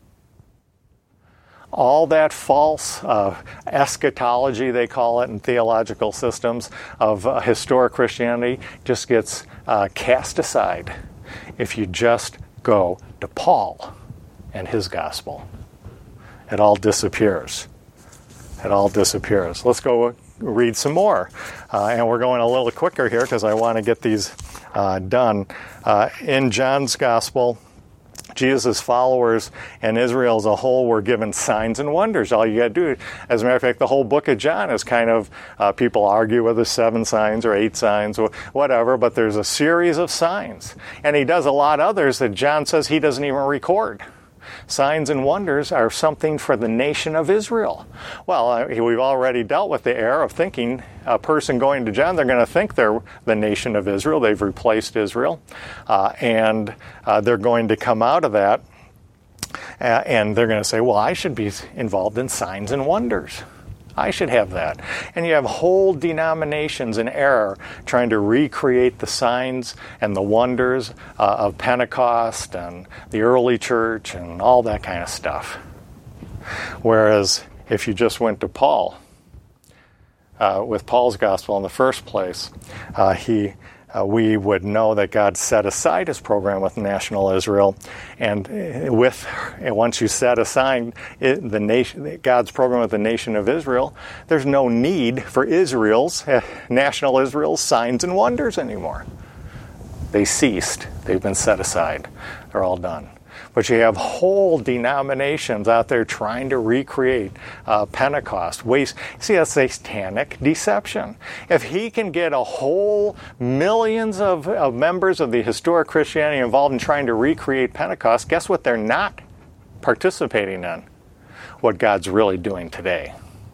All that false eschatology, they call it in theological systems, of historic Christianity just gets cast aside if you just go to Paul and his gospel. It all disappears. It all disappears. Let's go read some more. And we're going a little quicker here because I want to get these done. In John's gospel, Jesus' followers and Israel as a whole were given signs and wonders. All you got to do, as a matter of fact, the whole book of John is kind of, people argue whether 7 signs or 8 signs or whatever, but there's a series of signs. And he does a lot others that John says he doesn't even record. Signs and wonders are something for the nation of Israel. Well, we've already dealt with the error of thinking a person going to John, they're going to think they're the nation of Israel. They've replaced Israel. And they're going to come out of that and they're going to say, well, I should be involved in signs and wonders. I should have that. And you have whole denominations in error trying to recreate the signs and the wonders of Pentecost and the early church and all that kind of stuff. Whereas if you just went to Paul, with Paul's gospel in the first place, we would know that God set aside his program with national Israel, and once you set aside God's program with the nation of Israel, there's no need for national Israel's signs and wonders anymore. They ceased. They've been set aside. They're all done. But you have whole denominations out there trying to recreate Pentecost. See, that's satanic deception. If he can get a whole millions of members of the historic Christianity involved in trying to recreate Pentecost, guess what they're not participating in? What God's really doing today.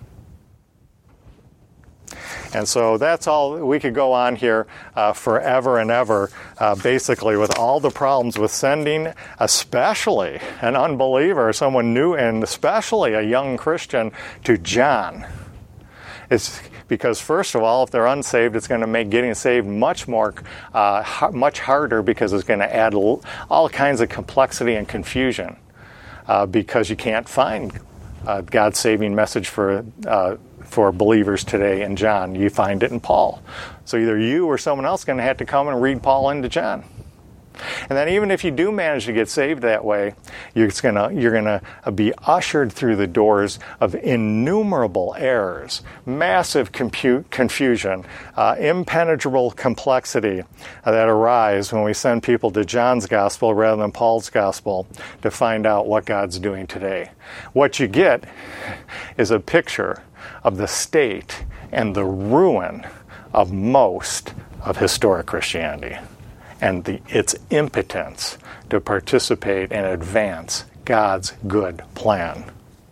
And so that's all. We could go on here forever and ever, basically, with all the problems with sending, especially an unbeliever, someone new, and especially a young Christian, to John. It's because, first of all, if they're unsaved, it's going to make getting saved much harder, because it's going to add all kinds of complexity and confusion, because you can't find God's saving message for believers today in John. You find it in Paul. So either you or someone else is going to have to come and read Paul into John. And then even if you do manage to get saved that way, you're going to be ushered through the doors of innumerable errors, massive confusion, impenetrable complexity that arise when we send people to John's gospel rather than Paul's gospel to find out what God's doing today. What you get is a picture of the state and the ruin of most of historic Christianity, and its impotence to participate and advance God's good plan.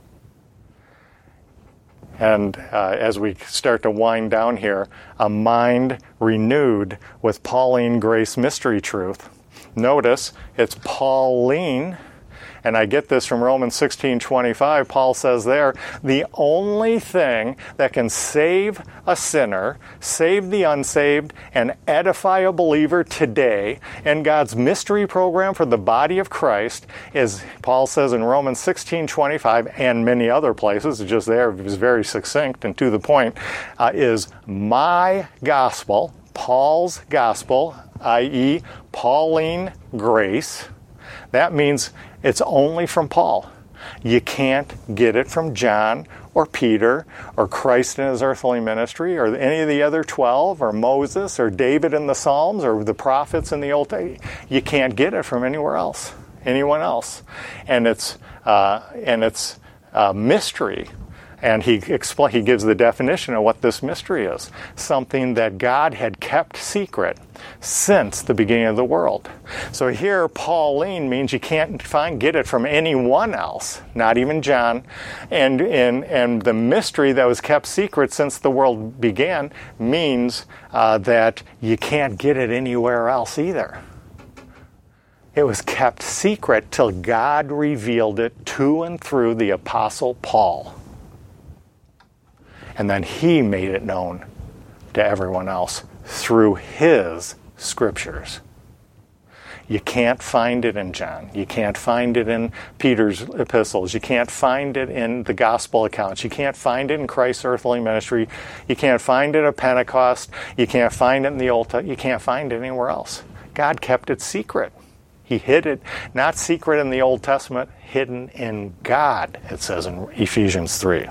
And as we start to wind down here, a mind renewed with Pauline grace mystery truth. Notice it's Pauline and I get this from Romans 16:25, Paul says there, the only thing that can save a sinner, save the unsaved, and edify a believer today in God's mystery program for the body of Christ is, Paul says in Romans 16:25 and many other places, just there it was very succinct and to the point, is my gospel, Paul's gospel, i.e. Pauline grace. That means it's only from Paul. You can't get it from John or Peter or Christ in his earthly ministry or any of the other 12 or Moses or David in the Psalms or the prophets in the Old Testament. You can't get it from anywhere else, anyone else. And it's mystery. And he gives the definition of what this mystery is. Something that God had kept secret since the beginning of the world. So here, Pauline means you can't get it from anyone else, not even John. And the mystery that was kept secret since the world began means that you can't get it anywhere else either. It was kept secret till God revealed it to and through the Apostle Paul. And then he made it known to everyone else through his scriptures. You can't find it in John. You can't find it in Peter's epistles. You can't find it in the gospel accounts. You can't find it in Christ's earthly ministry. You can't find it at Pentecost. You can't find it in the Old Testament. You can't find it anywhere else. God kept it secret. He hid it, not secret in the Old Testament, hidden in God, it says in Ephesians 3.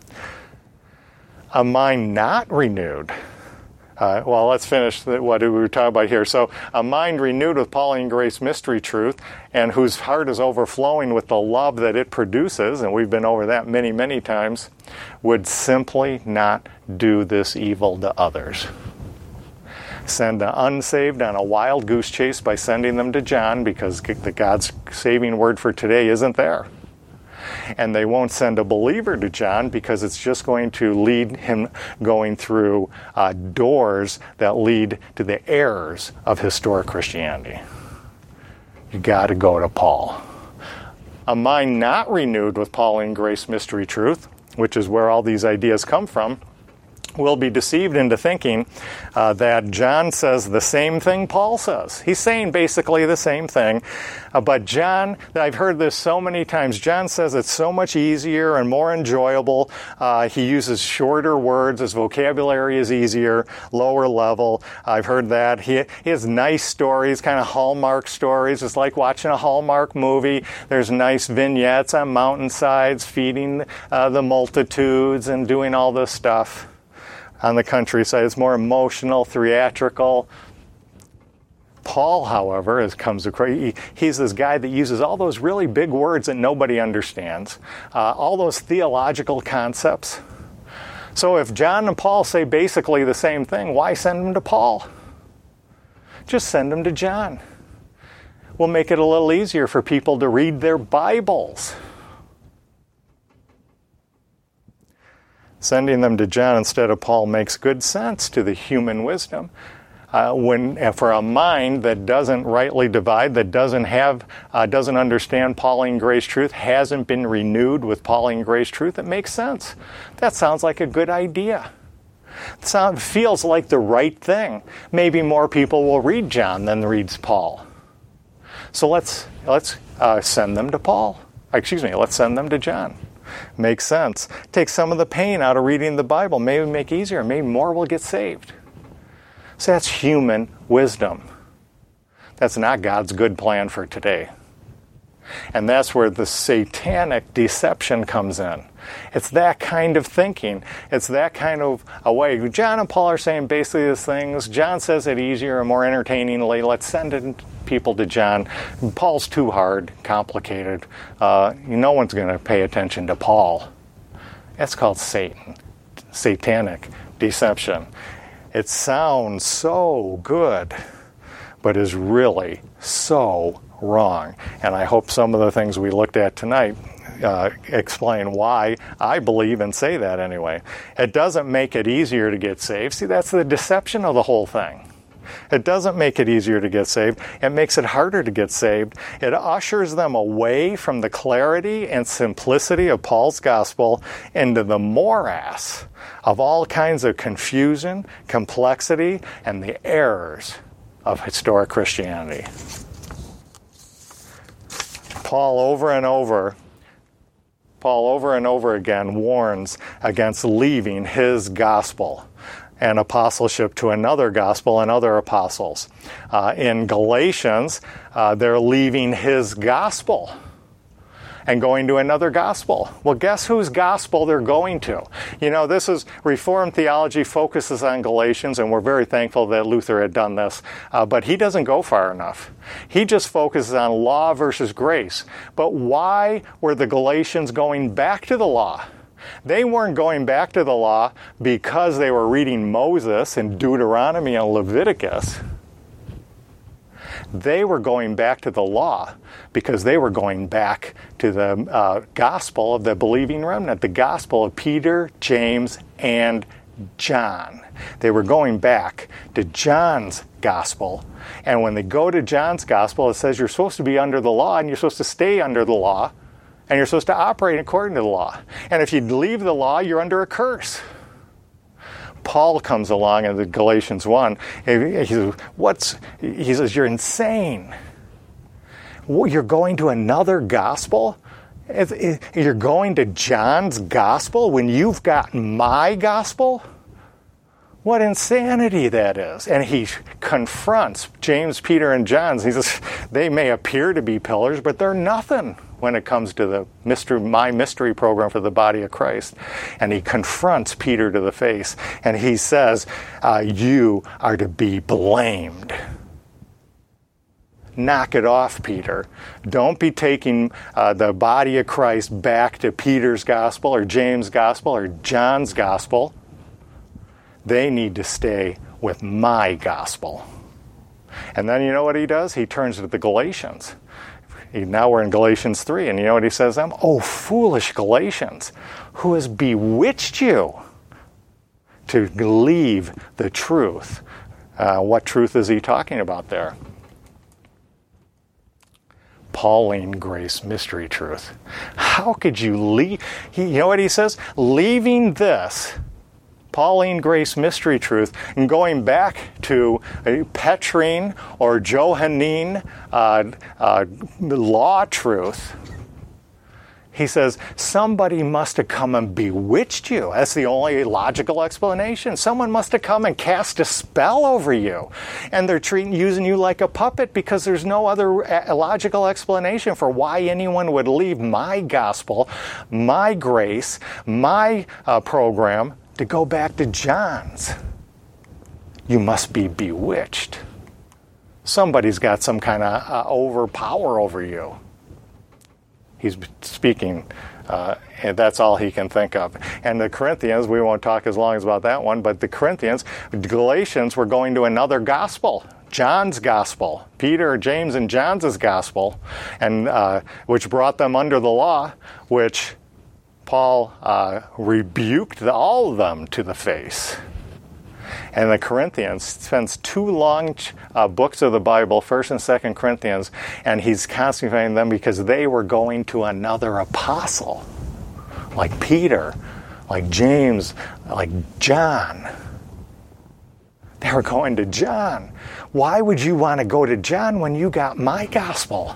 A mind not renewed. Let's finish what we were talking about here. So, a mind renewed with Pauline grace mystery truth, and whose heart is overflowing with the love that it produces, and we've been over that many, many times, would simply not do this evil to others. Send the unsaved on a wild goose chase by sending them to John, because the God's saving word for today isn't there. And they won't send a believer to John because it's just going to lead him going through doors that lead to the errors of historic Christianity. You got to go to Paul. A mind not renewed with Pauline grace mystery truth, which is where all these ideas come from, will be deceived into thinking that John says the same thing Paul says. He's saying basically the same thing. But John, I've heard this so many times, John says it's so much easier and more enjoyable. He uses shorter words. His vocabulary is easier, lower level. I've heard that. He has nice stories, kind of Hallmark stories. It's like watching a Hallmark movie. There's nice vignettes on mountainsides feeding the multitudes and doing all this stuff. On the countryside, it's more emotional, theatrical. Paul, however, he's this guy that uses all those really big words that nobody understands, all those theological concepts. So if John and Paul say basically the same thing, why send them to Paul? Just send them to John. We'll make it a little easier for people to read their Bibles. Sending them to John instead of Paul makes good sense to the human wisdom. For a mind that doesn't rightly divide, that doesn't understand Pauline grace truth, hasn't been renewed with Pauline grace truth, it makes sense. That sounds like a good idea. It feels like the right thing. Maybe more people will read John than reads Paul. So let's send them to Paul. Let's send them to John. Makes sense. Take some of the pain out of reading the Bible. Maybe make it easier. Maybe more will get saved. So that's human wisdom. That's not God's good plan for today. And that's where the satanic deception comes in. It's that kind of thinking. It's that kind of a way. John and Paul are saying basically these things. John says it easier and more entertainingly. Let's send people to John. Paul's too hard, complicated. No one's going to pay attention to Paul. That's called satanic deception. It sounds so good, but is really so wrong. And I hope some of the things we looked at tonight explain why I believe and say that anyway. It doesn't make it easier to get saved. See, that's the deception of the whole thing. It doesn't make it easier to get saved. It makes it harder to get saved. It ushers them away from the clarity and simplicity of Paul's gospel into the morass of all kinds of confusion, complexity, and the errors of historic Christianity. Paul over and over again warns against leaving his gospel and apostleship to another gospel and other apostles. In Galatians, they're leaving his gospel and going to another gospel. Well, guess whose gospel they're going to? You know, this is Reformed theology focuses on Galatians, and we're very thankful that Luther had done this, but he doesn't go far enough. He just focuses on law versus grace. But why were the Galatians going back to the law? They weren't going back to the law because they were reading Moses and Deuteronomy and Leviticus. They were going back to the law because they were going back to the gospel of the believing remnant, the gospel of Peter, James, and John. They were going back to John's gospel. And when they go to John's gospel, it says you're supposed to be under the law and you're supposed to stay under the law and you're supposed to operate according to the law. And if you leave the law, you're under a curse. Paul comes along in the Galatians 1. He says, you're insane. You're going to another gospel? You're going to John's gospel when you've got my gospel? What insanity that is. And he confronts James, Peter, and John. He says, they may appear to be pillars, but they're nothing when it comes to the my mystery program for the body of Christ. And he confronts Peter to the face. And he says, you are to be blamed. Knock it off, Peter. Don't be taking the body of Christ back to Peter's gospel or James' gospel or John's gospel. They need to stay with my gospel. And then you know what he does? He turns to the Galatians. Now we're in Galatians 3, and you know what he says to them? Oh, foolish Galatians, who has bewitched you to leave the truth? What truth is he talking about there? Pauline grace mystery truth. How could you leave? You know what he says? Leaving this Pauline grace mystery truth and going back to Petrine or Johannine law truth. He says, somebody must have come and bewitched you. That's the only logical explanation. Someone must have come and cast a spell over you. And they're using you like a puppet because there's no other logical explanation for why anyone would leave my gospel, my grace, my program to go back to John's. You must be bewitched. Somebody's got some kind of overpower over you. He's speaking, and that's all he can think of. And the Corinthians, we won't talk as long as about that one, but the Corinthians, Galatians were going to another gospel, John's gospel, Peter, James, and John's gospel, and which brought them under the law, which Paul rebuked all of them to the face. And the Corinthians spends 2 long books of the Bible, 1st and 2nd Corinthians, and he's constantly them because they were going to another apostle, like Peter, like James, like John. They were going to John. Why would you want to go to John when you got my gospel?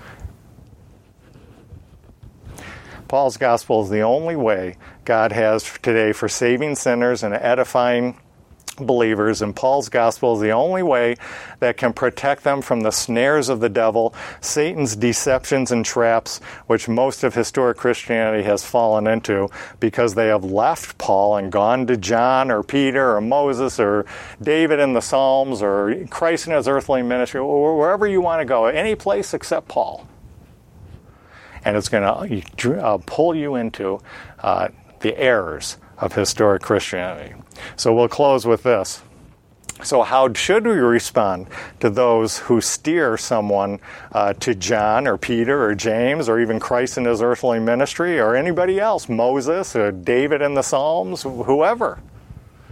Paul's gospel is the only way God has today for saving sinners and edifying believers, and Paul's gospel is the only way that can protect them from the snares of the devil, Satan's deceptions and traps, which most of historic Christianity has fallen into because they have left Paul and gone to John or Peter or Moses or David in the Psalms or Christ in his earthly ministry, or wherever you want to go, any place except Paul. And it's going to pull you into the errors of historic Christianity. So we'll close with this. So how should we respond to those who steer someone to John or Peter or James or even Christ in his earthly ministry or anybody else, Moses or David in the Psalms, whoever?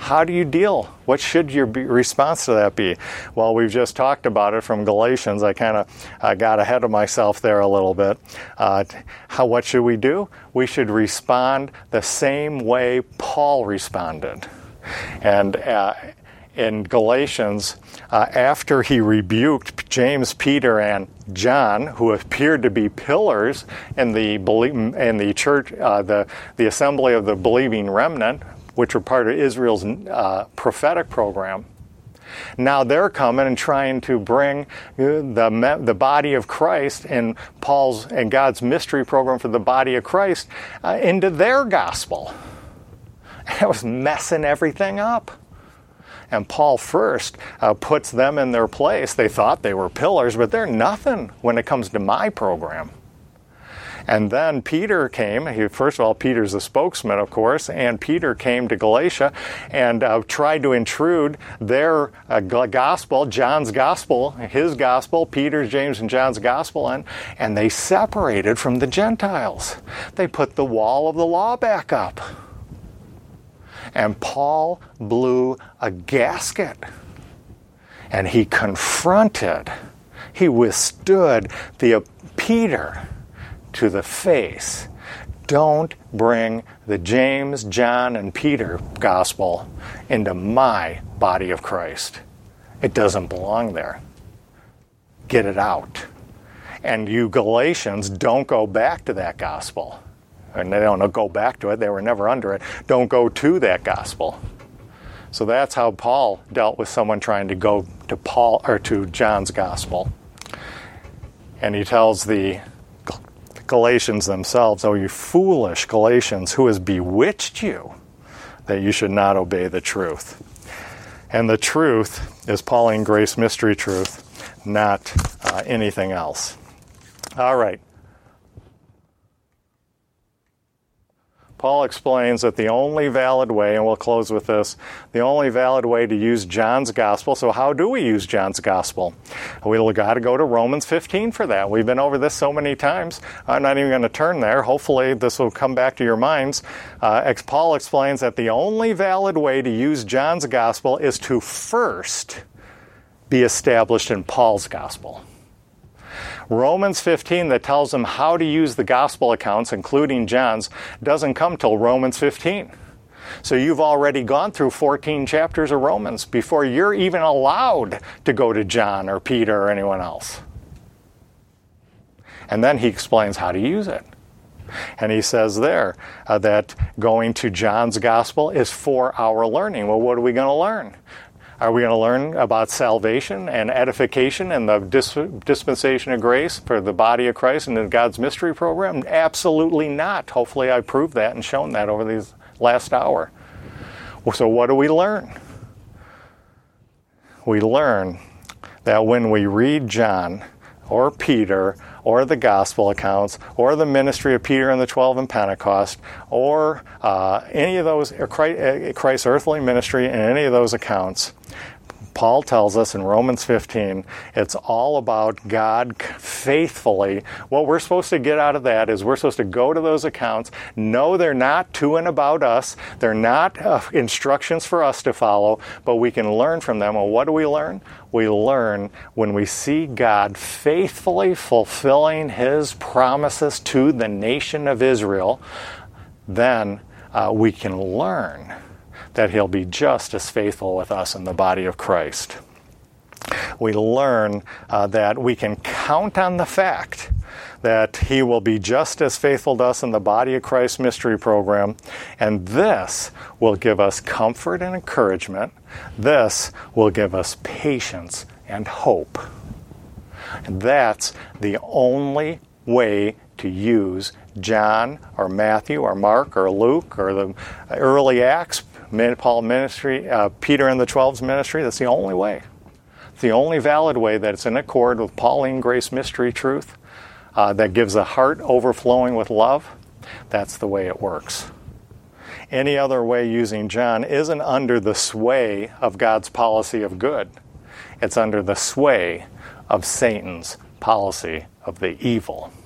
How do you deal? What should your response to that be? Well, we've just talked about it from Galatians. I kind of got ahead of myself there a little bit. What should we do? We should respond the same way Paul responded. And in Galatians, after he rebuked James, Peter, and John, who appeared to be pillars in the church, the assembly of the believing remnant, which were part of Israel's prophetic program. Now they're coming and trying to bring the body of Christ and Paul's and God's mystery program for the body of Christ into their gospel. It was messing everything up. And Paul first puts them in their place. They thought they were pillars, but they're nothing when it comes to my program. And then Peter came. First of all, Peter's the spokesman, of course, and Peter came to Galatia and tried to intrude their gospel, John's gospel, his gospel, Peter, James, and John's gospel, and they separated from the Gentiles. They put the wall of the law back up. And Paul blew a gasket. And he confronted, he withstood Peter to the face. Don't bring the James, John, and Peter gospel into my body of Christ. It doesn't belong there. Get it out. And you Galatians, don't go back to that gospel. And they don't go back to it. They were never under it. Don't go to that gospel. So that's how Paul dealt with someone trying to go to Paul or to John's gospel. And he tells the Galatians themselves, "Oh, you foolish Galatians, who has bewitched you that you should not obey the truth?" And the truth is Pauline grace mystery truth, not anything else. All right. Paul explains that the only valid way, and we'll close with this, the only valid way to use John's gospel. So how do we use John's gospel? We've got to go to Romans 15 for that. We've been over this so many times. I'm not even going to turn there. Hopefully this will come back to your minds. Paul explains that the only valid way to use John's gospel is to first be established in Paul's gospel. Romans 15 that tells them how to use the gospel accounts, including John's, doesn't come till Romans 15. So you've already gone through 14 chapters of Romans before you're even allowed to go to John or Peter or anyone else. And then he explains how to use it. And he says there that going to John's gospel is for our learning. Well, what are we going to learn? Are we going to learn about salvation and edification and the dispensation of grace for the body of Christ and in God's mystery program? Absolutely not. Hopefully I proved that and shown that over these last hour. So what do we learn? We learn that when we read John or Peter or the gospel accounts or the ministry of Peter and the 12 in Pentecost or any of those, Christ's earthly ministry in any of those accounts, Paul tells us in Romans 15, it's all about God faithfully. What we're supposed to get out of that is we're supposed to go to those accounts, know they're not to and about us, they're not instructions for us to follow, but we can learn from them. Well, what do we learn? We learn when we see God faithfully fulfilling His promises to the nation of Israel, then we can learn that He'll be just as faithful with us in the body of Christ. We learn that we can count on the fact that He will be just as faithful to us in the body of Christ mystery program, and this will give us comfort and encouragement. This will give us patience and hope. And that's the only way to use John or Matthew or Mark or Luke or the early Acts, Paul ministry, Peter and the 12's ministry. That's the only way. It's the only valid way that it's in accord with Pauline grace mystery truth that gives a heart overflowing with love. That's the way it works. Any other way using John isn't under the sway of God's policy of good. It's under the sway of Satan's policy of the evil.